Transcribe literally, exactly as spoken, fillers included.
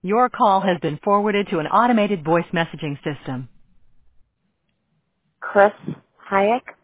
Your call has been forwarded to an automated voice messaging system. Chris Hayek.